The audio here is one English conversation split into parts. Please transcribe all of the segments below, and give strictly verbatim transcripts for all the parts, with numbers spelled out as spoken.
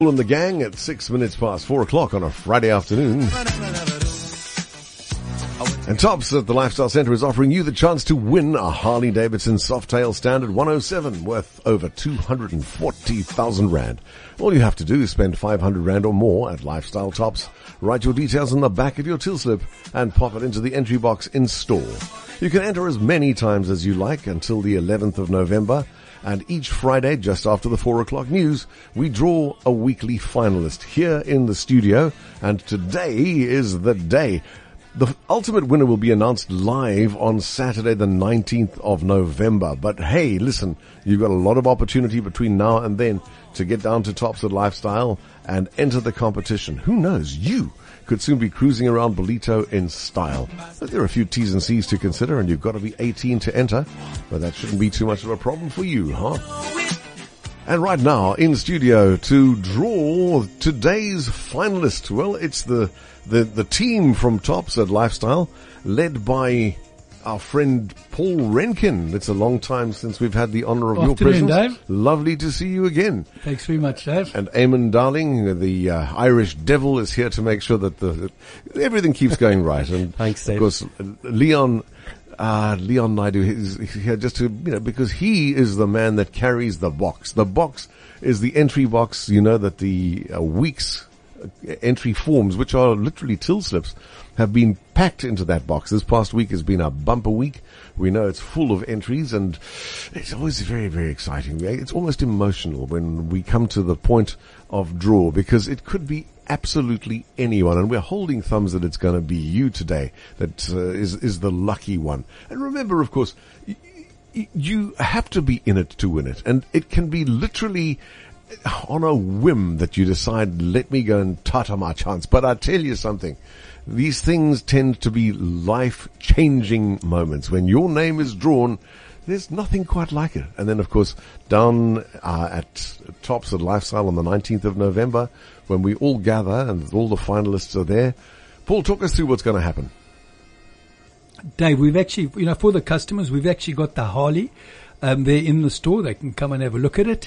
And the gang at six minutes past four o'clock on a Friday afternoon. And Tops at the Lifestyle Centre is offering you the chance to win a Harley-Davidson Softail Standard one oh seven worth over two hundred forty thousand rand. All you have to do is spend five hundred rand or more at Lifestyle Tops, write your details on the back of your till slip and pop it into the entry box in store. You can enter as many times as you like until the eleventh of November. And each Friday, just after the four o'clock news, we draw a weekly finalist here in the studio. And today is the day. The ultimate winner will be announced live on Saturday, the nineteenth of November. But hey, listen, you've got a lot of opportunity between now and then to get down to Tops at Lifestyle and enter the competition. Who knows? You could soon be cruising around Bolito in style. But there are a few T's and C's to consider, and you've got to be eighteen to enter. But that shouldn't be too much of a problem for you, huh? And right now, in studio to draw today's finalist, well, it's the, the, the team from Tops at Lifestyle, led by our friend Paul Renkin. It's a long time since we've had the honor of your presence. Dave. Lovely to see you again. Thanks very much, Dave. And Eamon Darling, the uh, Irish devil, is here to make sure that the, that everything keeps going right. And thanks, Dave. Of course, Leon, uh, Leon Naidu is here just to, you know, because he is the man that carries the box. The box is the entry box, you know, that the uh, week's entry forms, which are literally till slips, have been packed into that box. This past week has been a bumper week. We know it's full of entries, and it's always very, very exciting. It's almost emotional when we come to the point of draw, because it could be absolutely anyone, and we're holding thumbs that it's going to be you today that uh, is is the lucky one. And remember, of course, y- y- you have to be in it to win it, and it can be literally on a whim that you decide, let me go and tata my chance. But I tell you something, these things tend to be life-changing moments. When your name is drawn, there's nothing quite like it. And then, of course, down uh, at Tops at Lifestyle on the nineteenth of November, when we all gather and all the finalists are there. Paul, talk us through what's going to happen. Dave, we've actually, you know, for the customers, we've actually got the Harley um, there in the store. They can come and have a look at it.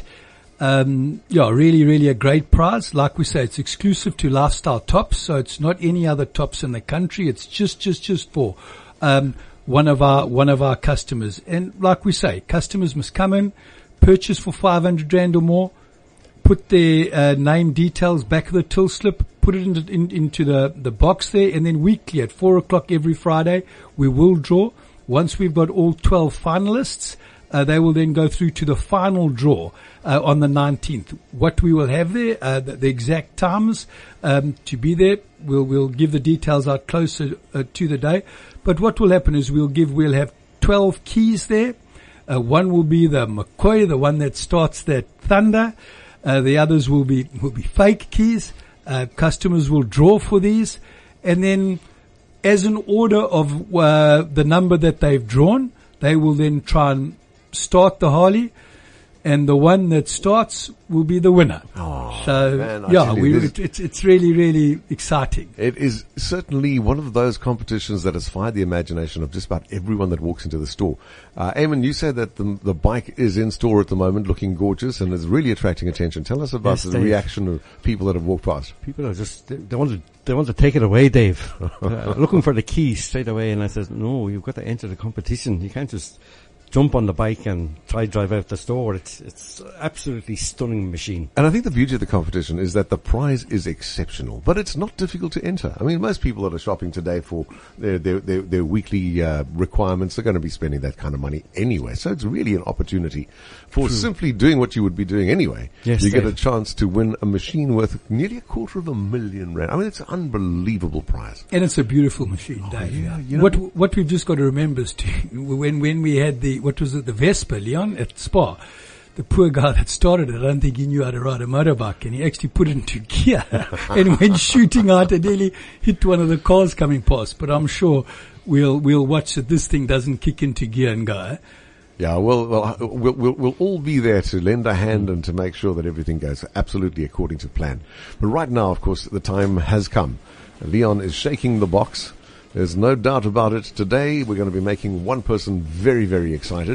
Um, yeah, really, really a great prize. Like we say, it's exclusive to Lifestyle Tops, so it's not any other Tops in the country. It's just, just, just for, um, one of our, one of our customers. And like we say, customers must come in, purchase for five hundred rand or more, put their, uh, name details back of the till slip, put it into, in, into the, the box there, and then weekly at four o'clock every Friday, we will draw. Once we've got all twelve finalists, Uh, they will then go through to the final draw uh, on the nineteenth. What we will have there, uh, the, the exact times um, to be there, we'll we'll give the details out closer uh, to the day. But what will happen is we'll give we'll have twelve keys there. Uh, one will be the McCoy, the one that starts that thunder. Uh, the others will be will be fake keys. Uh, customers will draw for these, and then as an order of uh, the number that they've drawn, they will then try and start the Harley, and the one that starts will be the winner. Oh, so, man, yeah, you, we, it, it's, it's really, really exciting. It is certainly one of those competitions that has fired the imagination of just about everyone that walks into the store. Uh, Eamon, you said that the, the bike is in store at the moment, looking gorgeous, and is really attracting attention. Tell us about yes, the Dave. reaction of people that have walked past. People are just, they, they want to, they want to take it away, Dave. uh, looking for the keys straight away, and I said, no, you've got to enter the competition. You can't just jump on the bike and try drive out the store. It's it's absolutely stunning machine. And I think the beauty of the competition is that the prize is exceptional, but it's not difficult to enter. I mean, most people that are shopping today for their their their, their weekly uh, requirements are going to be spending that kind of money anyway. So it's really an opportunity for True. simply doing what you would be doing anyway. Yes, you Dave. get a chance to win a machine worth nearly a quarter of a million rand. I mean, it's an unbelievable prize. And it's a beautiful machine, Dave. Oh, yeah, you know, what what we've just got to remember is to, when when we had the what was it, the Vespa, Leon, at Spa, the poor guy that started it, I don't think he knew how to ride a motorbike, and he actually put it into gear and went shooting out and nearly hit one of the cars coming past. But I'm sure we'll we'll watch that this thing doesn't kick into gear and go. Eh? Yeah, well, well, we'll, we'll, we'll all be there to lend a hand and to make sure that everything goes absolutely according to plan. But right now, of course, the time has come. Leon is shaking the box. There's no doubt about it. Today, we're going to be making one person very, very excited.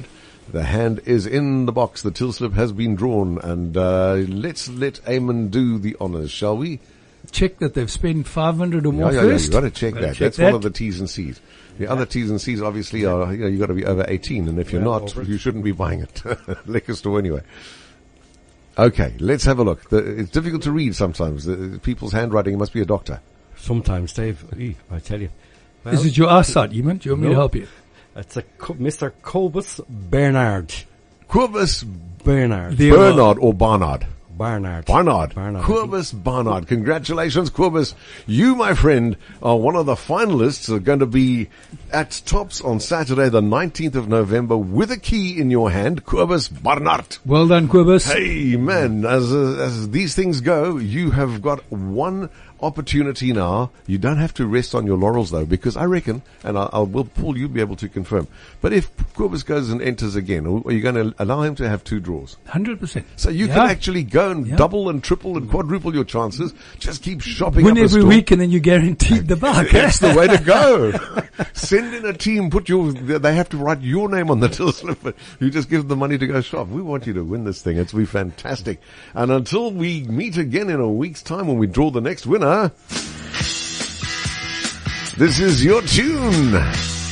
The hand is in the box. The till slip has been drawn, and uh, let's let Eamon do the honors, shall we? Check that they've spent five hundred or more yeah, yeah, first. Yeah, you've got to check Gotta that. check That's that. one of the T's and C's. The yeah. other T's and C's obviously are, you know, you've got to be over eighteen, and if you're well, not, you shouldn't be buying it. Liquor store anyway. Okay, let's have a look. The, it's difficult to read sometimes. The, people's handwriting, you must be a doctor. Sometimes, Dave, ee, I tell you. Well, Is it your eyesight, Eamon? Do you want me no. to help you? It's a Co- Mister Cobus Bernard. Quibus Bernard. The- Bernard or Barnard? Barnard. Barnard. Barnard. Quibus Barnard. Congratulations, Quibus. You, my friend, are one of the finalists. Are going to be at Tops on Saturday, the nineteenth of November, with a key in your hand. Quibus Barnard. Well done, Quibus. Hey, man, as, uh, as these things go, you have got one opportunity now. You don't have to rest on your laurels, though, because I reckon, and I, I will, Paul, you'll be able to confirm, but if Quibus goes and enters again, are you going to allow him to have two draws? one hundred percent. So you Yeah. can actually go and Yeah. double and triple and quadruple your chances. Just keep shopping Win up a every store. week and then you guaranteed the bike. That's the way to go. Send in a team, put your, they have to write your name on the till slip, but you just give them the money to go shop. We want you to win this thing. It's be fantastic. And until we meet again in a week's time when we draw the next winner, this is your tune.